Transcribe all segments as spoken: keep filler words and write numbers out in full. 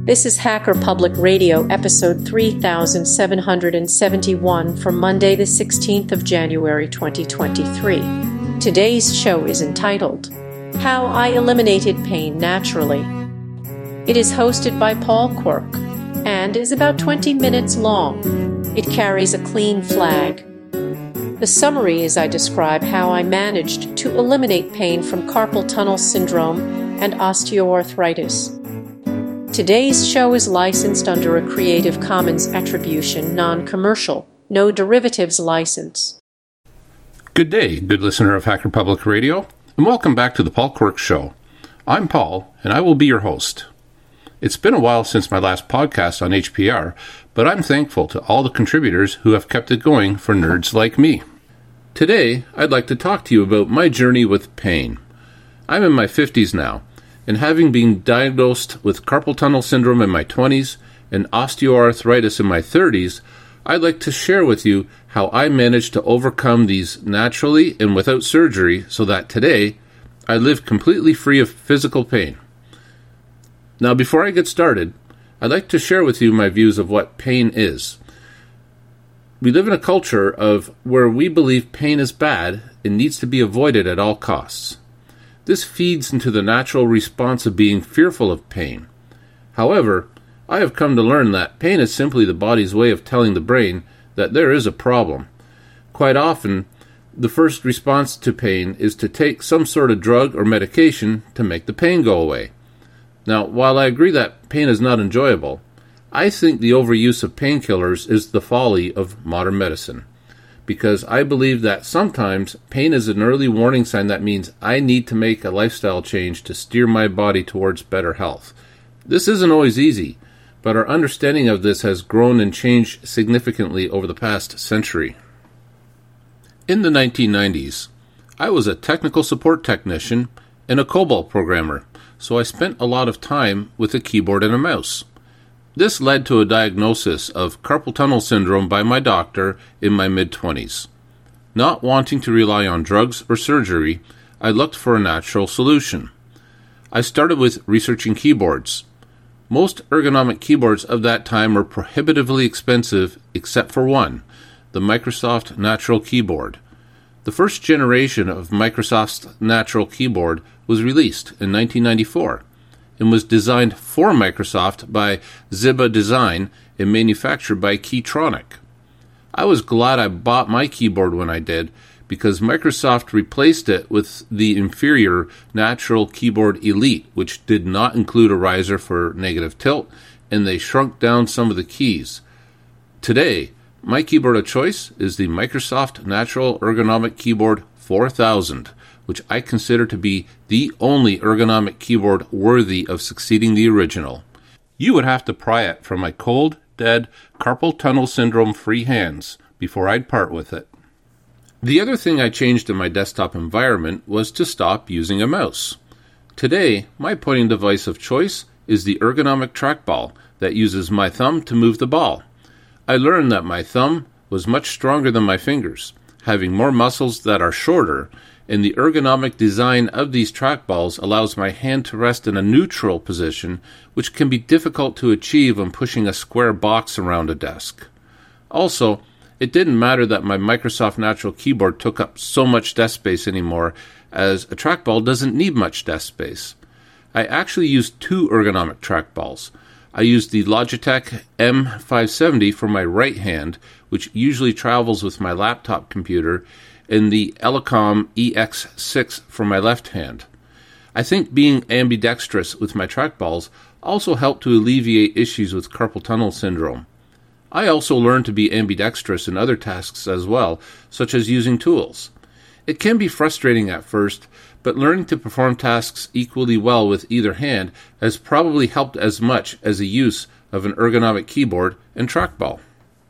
This is Hacker Public Radio, episode three thousand seven hundred seventy-one for Monday, the sixteenth of January, twenty twenty-three. Today's show is entitled, How I Eliminated Pain Naturally. It is hosted by Paul Quirk and is about twenty minutes long. It carries a clean flag. The summary is I describe how I managed to eliminate pain from carpal tunnel syndrome and osteoarthritis. Today's show is licensed under a Creative Commons Attribution, Non-Commercial, No Derivatives license. Good day, good listener of Hacker Public Radio, and welcome back to the Paul Quirk Show. I'm Paul, and I will be your host. It's been a while since my last podcast on H P R, but I'm thankful to all the contributors who have kept it going for nerds like me. Today, I'd like to talk to you about my journey with pain. I'm in my fifties now, and having been diagnosed with carpal tunnel syndrome in my twenties and osteoarthritis in my thirties, I'd like to share with you how I managed to overcome these naturally and without surgery so that today I live completely free of physical pain. Now, before I get started, I'd like to share with you my views of what pain is. We live in a culture of where we believe pain is bad and needs to be avoided at all costs. This feeds into the natural response of being fearful of pain. However, I have come to learn that pain is simply the body's way of telling the brain that there is a problem. Quite often, the first response to pain is to take some sort of drug or medication to make the pain go away. Now, while I agree that pain is not enjoyable, I think the overuse of painkillers is the folly of modern medicine, because I believe that sometimes pain is an early warning sign that means I need to make a lifestyle change to steer my body towards better health. This isn't always easy, but our understanding of this has grown and changed significantly over the past century. In the nineteen nineties, I was a technical support technician and a COBOL programmer, so I spent a lot of time with a keyboard and a mouse. This led to a diagnosis of carpal tunnel syndrome by my doctor in my mid-twenties. Not wanting to rely on drugs or surgery, I looked for a natural solution. I started with researching keyboards. Most ergonomic keyboards of that time were prohibitively expensive except for one, the Microsoft Natural Keyboard. The first generation of Microsoft's Natural Keyboard was released in nineteen ninety-four. And was designed for Microsoft by Ziba Design and manufactured by Keytronic. I was glad I bought my keyboard when I did, because Microsoft replaced it with the inferior Natural Keyboard Elite, which did not include a riser for negative tilt, and they shrunk down some of the keys. Today, my keyboard of choice is the Microsoft Natural Ergonomic Keyboard four thousand, which I consider to be the only ergonomic keyboard worthy of succeeding the original. You would have to pry it from my cold, dead, carpal tunnel syndrome-free hands before I'd part with it. The other thing I changed in my desktop environment was to stop using a mouse. Today, my pointing device of choice is the ergonomic trackball that uses my thumb to move the ball. I learned that my thumb was much stronger than my fingers, having more muscles that are shorter, and the ergonomic design of these trackballs allows my hand to rest in a neutral position, which can be difficult to achieve when pushing a square box around a desk. Also, it didn't matter that my Microsoft Natural Keyboard took up so much desk space anymore, as a trackball doesn't need much desk space. I actually used two ergonomic trackballs. I used the Logitech M five seventy for my right hand, which usually travels with my laptop computer, and the Elecom E X six for my left hand. I think being ambidextrous with my trackballs also helped to alleviate issues with carpal tunnel syndrome. I also learned to be ambidextrous in other tasks as well, such as using tools. It can be frustrating at first, but learning to perform tasks equally well with either hand has probably helped as much as the use of an ergonomic keyboard and trackball.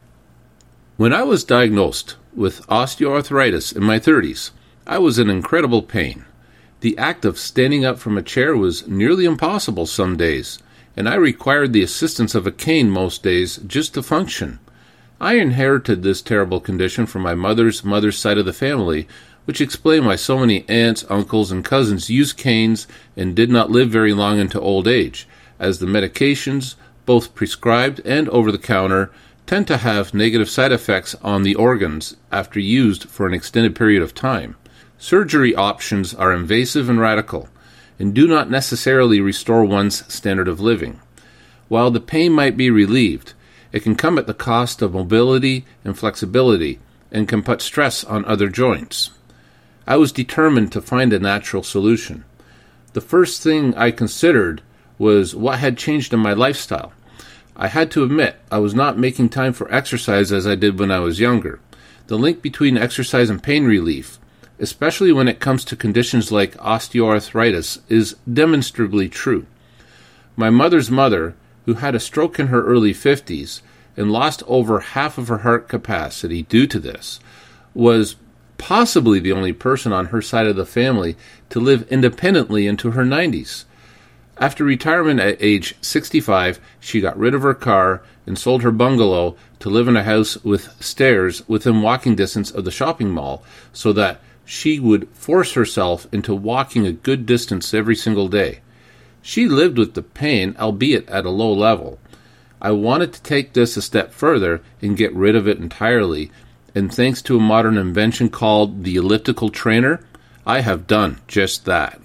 When I was diagnosed with osteoarthritis in my thirties, I was in incredible pain. The act of standing up from a chair was nearly impossible some days, and I required the assistance of a cane most days just to function. I inherited this terrible condition from my mother's mother's side of the family, which explained why so many aunts, uncles, and cousins used canes and did not live very long into old age, as the medications, both prescribed and over-the-counter, tend to have negative side effects on the organs after used for an extended period of time. Surgery options are invasive and radical, and do not necessarily restore one's standard of living. While the pain might be relieved, it can come at the cost of mobility and flexibility, and can put stress on other joints. I was determined to find a natural solution. The first thing I considered was what had changed in my lifestyle. I had to admit I was not making time for exercise as I did when I was younger. The link between exercise and pain relief, especially when it comes to conditions like osteoarthritis, is demonstrably true. My mother's mother, who had a stroke in her early fifties and lost over half of her heart capacity due to this, was possibly the only person on her side of the family to live independently into her nineties. After retirement at age sixty-five, she got rid of her car and sold her bungalow to live in a house with stairs within walking distance of the shopping mall so that she would force herself into walking a good distance every single day. She lived with the pain, albeit at a low level. I wanted to take this a step further and get rid of it entirely, and thanks to a modern invention called the elliptical trainer, I have done just that.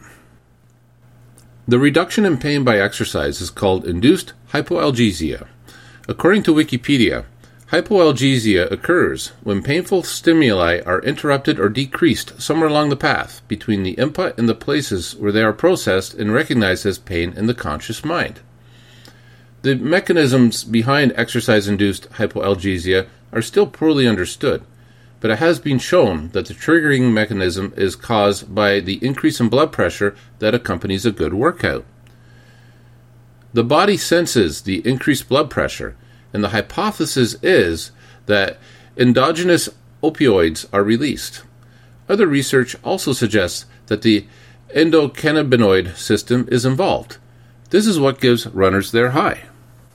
The reduction in pain by exercise is called induced hypoalgesia. According to Wikipedia, hypoalgesia occurs when painful stimuli are interrupted or decreased somewhere along the path between the input and the places where they are processed and recognized as pain in the conscious mind. The mechanisms behind exercise-induced hypoalgesia are still poorly understood, but it has been shown that the triggering mechanism is caused by the increase in blood pressure that accompanies a good workout. The body senses the increased blood pressure, and the hypothesis is that endogenous opioids are released. Other research also suggests that the endocannabinoid system is involved. This is what gives runners their high.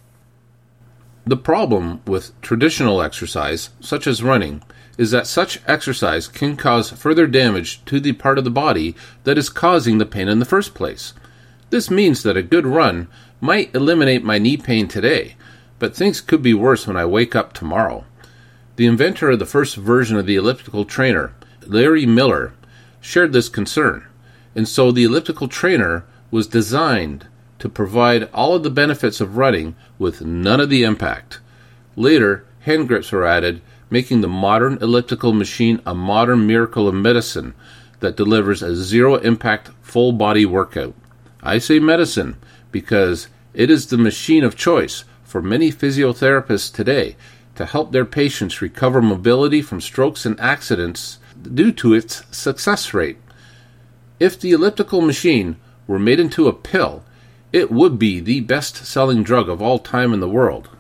The problem with traditional exercise, such as running, is that such exercise can cause further damage to the part of the body that is causing the pain in the first place. This means that a good run might eliminate my knee pain today, but things could be worse when I wake up tomorrow. The inventor of the first version of the elliptical trainer, Larry Miller, shared this concern, and so the elliptical trainer was designed to provide all of the benefits of running with none of the impact. Later, hand grips were added, making the modern elliptical machine a modern miracle of medicine that delivers a zero-impact full-body workout. I say medicine because it is the machine of choice for many physiotherapists today to help their patients recover mobility from strokes and accidents due to its success rate. If the elliptical machine were made into a pill, it would be the best-selling drug of all time in the world.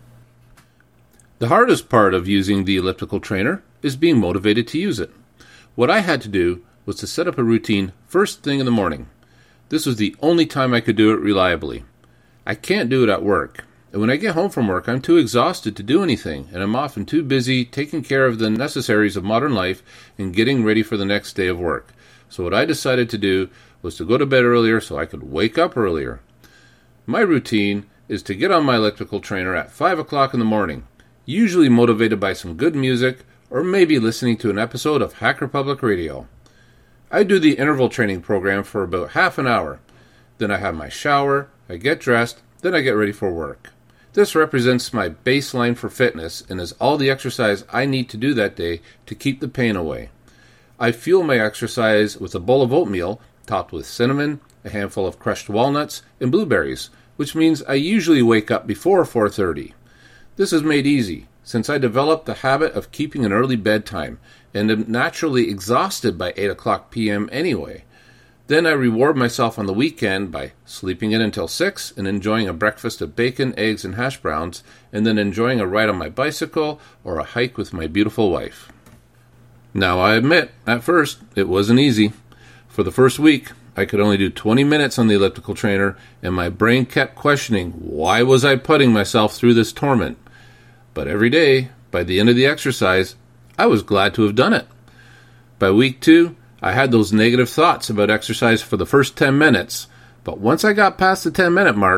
The hardest part of using the elliptical trainer is being motivated to use it. What I had to do was to set up a routine first thing in the morning. This was the only time I could do it reliably. I can't do it at work, and when I get home from work, I'm too exhausted to do anything, and I'm often too busy taking care of the necessaries of modern life and getting ready for the next day of work. So what I decided to do was to go to bed earlier so I could wake up earlier. My routine is to get on my elliptical trainer at five o'clock in the morning, usually motivated by some good music or maybe listening to an episode of Hacker Public Radio. I do the interval training program for about half an hour. Then I have my shower, I get dressed, then I get ready for work. This represents my baseline for fitness and is all the exercise I need to do that day to keep the pain away. I fuel my exercise with a bowl of oatmeal topped with cinnamon, a handful of crushed walnuts, and blueberries, which means I usually wake up before four thirty. This is made easy, since I developed the habit of keeping an early bedtime, and am naturally exhausted by eight o'clock p.m. anyway. Then I reward myself on the weekend by sleeping in until six and enjoying a breakfast of bacon, eggs, and hash browns, and then enjoying a ride on my bicycle or a hike with my beautiful wife. Now I admit, at first, it wasn't easy. For the first week, I could only do twenty minutes on the elliptical trainer, and my brain kept questioning why was I putting myself through this torment. But every day, by the end of the exercise, I was glad to have done it. By week two, I had those negative thoughts about exercise for the first ten minutes, but once I got past the ten-minute mark,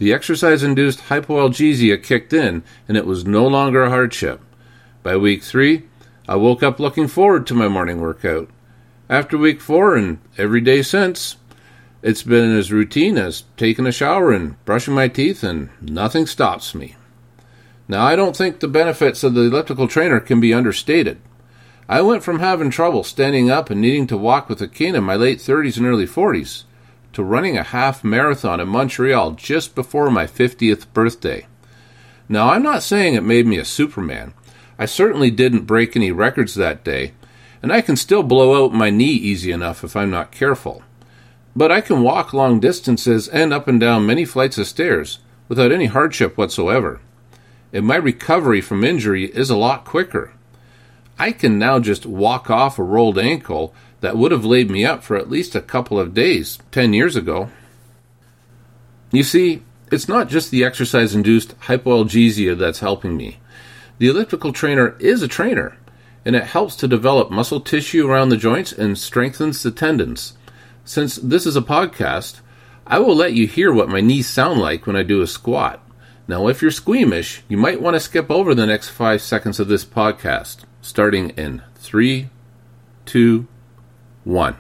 The exercise-induced hypoalgesia kicked in, and it was no longer a hardship. By week three, I woke up looking forward to my morning workout. After week four and every day since, it's been as routine as taking a shower and brushing my teeth, and nothing stops me. Now, I don't think the benefits of the elliptical trainer can be understated. I went from having trouble standing up and needing to walk with a cane in my late thirties and early forties to running a half marathon in Montreal just before my fiftieth birthday. Now, I'm not saying it made me a Superman. I certainly didn't break any records that day, and I can still blow out my knee easy enough if I'm not careful. But I can walk long distances and up and down many flights of stairs without any hardship whatsoever. And my recovery from injury is a lot quicker. I can now just walk off a rolled ankle that would have laid me up for at least a couple of days ten years ago. You see, it's not just the exercise-induced hypoalgesia that's helping me. The elliptical trainer is a trainer, and it helps to develop muscle tissue around the joints and strengthens the tendons. Since this is a podcast, I will let you hear what my knees sound like when I do a squat. Now, if you're squeamish, you might want to skip over the next five seconds of this podcast, starting in three, two, one.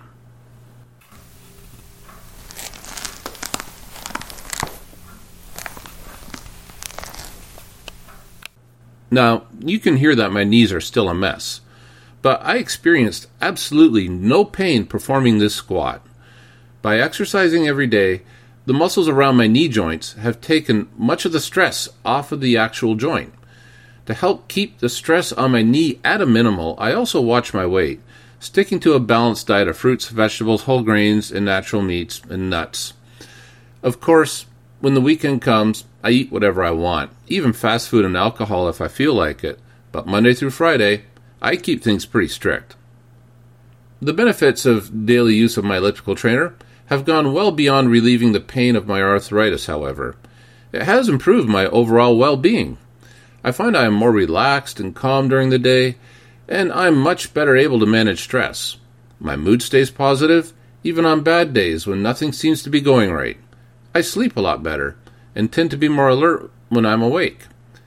Now, you can hear that my knees are still a mess, but I experienced absolutely no pain performing this squat. By exercising every day, the muscles around my knee joints have taken much of the stress off of the actual joint. To help keep the stress on my knee at a minimal, I also watch my weight, sticking to a balanced diet of fruits, vegetables, whole grains, and natural meats and nuts. Of course, when the weekend comes, I eat whatever I want, even fast food and alcohol if I feel like it, but Monday through Friday, I keep things pretty strict. The benefits of daily use of my elliptical trainer have gone well beyond relieving the pain of my arthritis, however. It has improved my overall well-being. I find I am more relaxed and calm during the day, and I'm much better able to manage stress. My mood stays positive, even on bad days when nothing seems to be going right. I sleep a lot better, and tend to be more alert when I'm awake.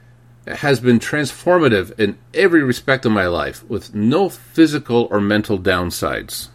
It has been transformative in every respect of my life, with no physical or mental downsides.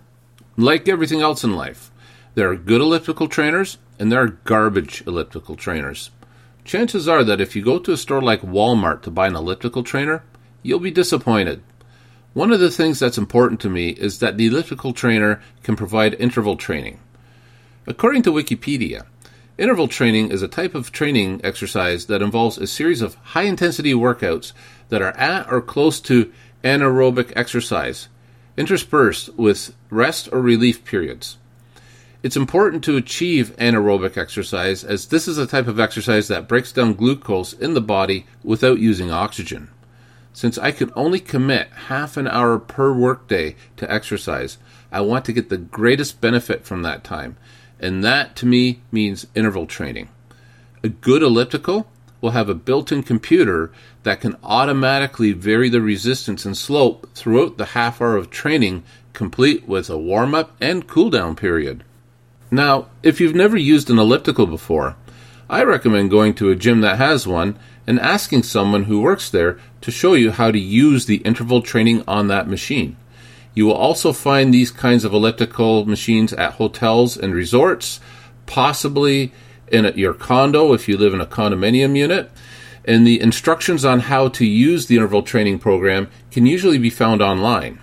Like everything else in life, there are good elliptical trainers, and there are garbage elliptical trainers. Chances are that if you go to a store like Walmart to buy an elliptical trainer, you'll be disappointed. One of the things that's important to me is that the elliptical trainer can provide interval training. According to Wikipedia, interval training is a type of training exercise that involves a series of high-intensity workouts that are at or close to anaerobic exercise, interspersed with rest or relief periods. It's important to achieve anaerobic exercise, as this is a type of exercise that breaks down glucose in the body without using oxygen. Since I can only commit half an hour per workday to exercise, I want to get the greatest benefit from that time, and that to me means interval training. A good elliptical will have a built-in computer that can automatically vary the resistance and slope throughout the half hour of training, complete with a warm-up and cool-down period. Now, if you've never used an elliptical before, I recommend going to a gym that has one and asking someone who works there to show you how to use the interval training on that machine. You will also find these kinds of elliptical machines at hotels and resorts, possibly in your condo if you live in a condominium unit, and the instructions on how to use the interval training program can usually be found online.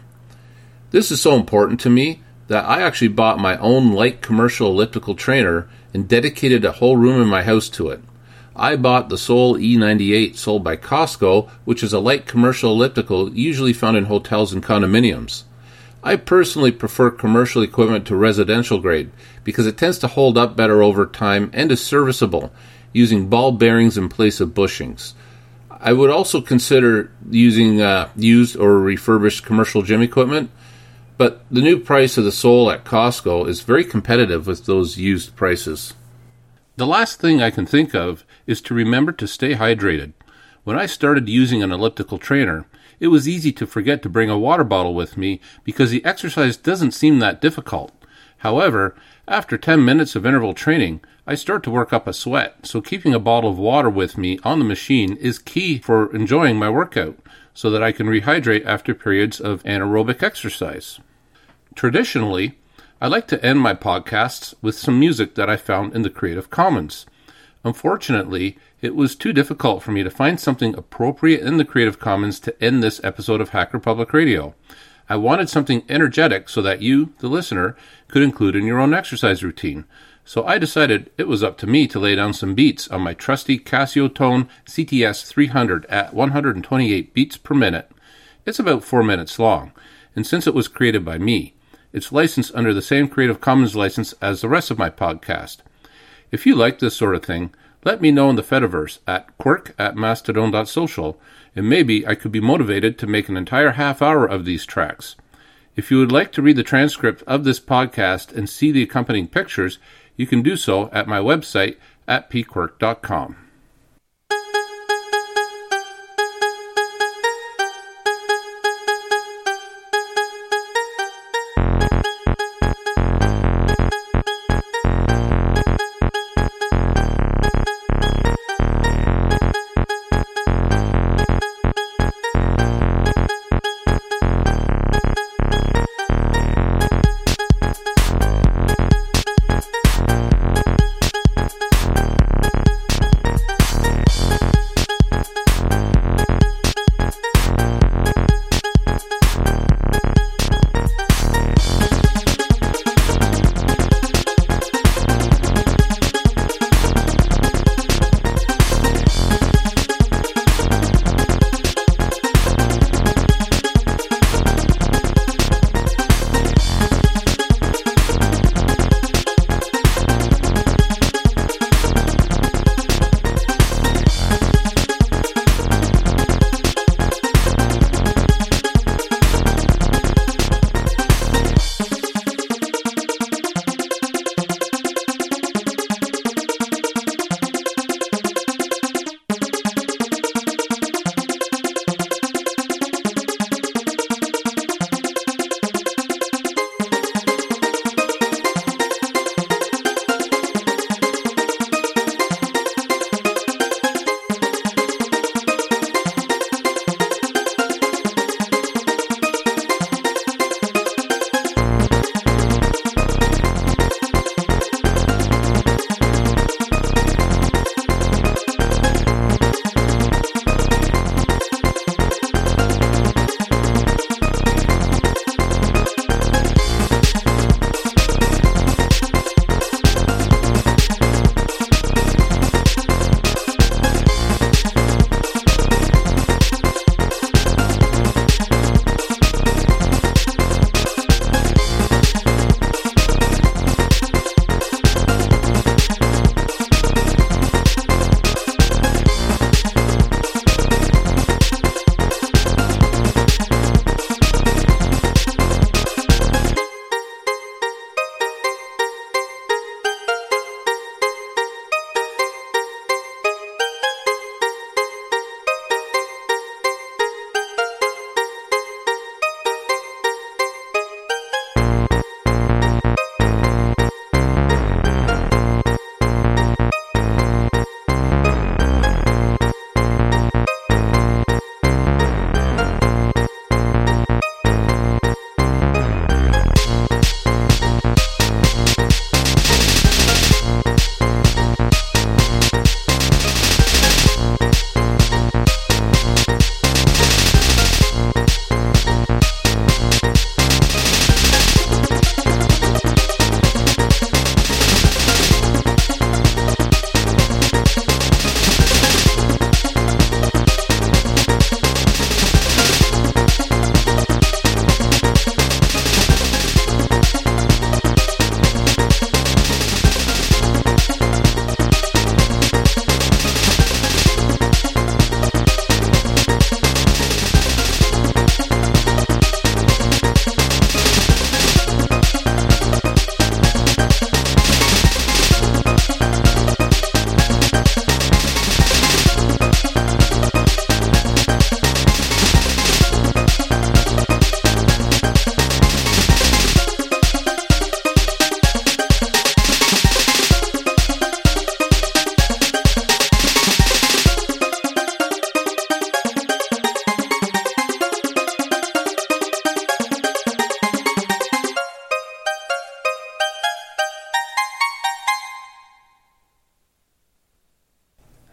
This is so important to me that I actually bought my own light commercial elliptical trainer and dedicated a whole room in my house to it. I bought the Sol E ninety-eight sold by Costco, which is a light commercial elliptical usually found in hotels and condominiums. I personally prefer commercial equipment to residential grade because it tends to hold up better over time and is serviceable, using ball bearings in place of bushings. I would also consider using uh, used or refurbished commercial gym equipment, but the new price of the Sol at Costco is very competitive with those used prices. The last thing I can think of is to remember to stay hydrated. When I started using an elliptical trainer, it was easy to forget to bring a water bottle with me because the exercise doesn't seem that difficult. However, after ten minutes of interval training, I start to work up a sweat, so keeping a bottle of water with me on the machine is key for enjoying my workout, so that I can rehydrate after periods of anaerobic exercise. Traditionally, I like to end my podcasts with some music that I found in the Creative Commons. Unfortunately, it was too difficult for me to find something appropriate in the Creative Commons to end this episode of Hacker Public Radio. I wanted something energetic so that you, the listener, could include in your own exercise routine. So I decided it was up to me to lay down some beats on my trusty Casio Tone C T S three hundred at one hundred twenty-eight beats per minute. It's about four minutes long, and since it was created by me, it's licensed under the same Creative Commons license as the rest of my podcast. If you like this sort of thing, let me know in the Fediverse at quirk at mastodon dot social, and maybe I could be motivated to make an entire half hour of these tracks. If you would like to read the transcript of this podcast and see the accompanying pictures, you can do so at my website at p quirk dot com.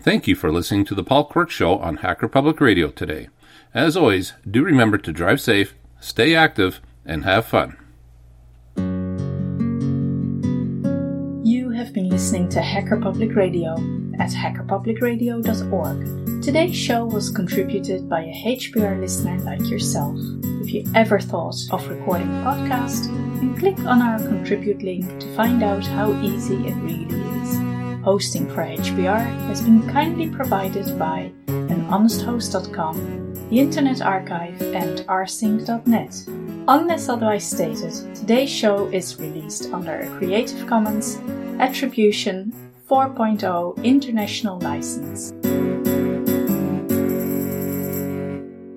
Thank you for listening to the Paul Quirk Show on Hacker Public Radio today. As always, do remember to drive safe, stay active, and have fun. You have been listening to Hacker Public Radio at hacker public radio dot org. Today's show was contributed by a H P R listener like yourself. If you ever thought of recording a podcast, then click on our contribute link to find out how easy it really is. Hosting for H P R has been kindly provided by an honest host dot com, the Internet Archive, and r sync dot net. Unless otherwise stated, today's show is released under a Creative Commons Attribution four point oh International License.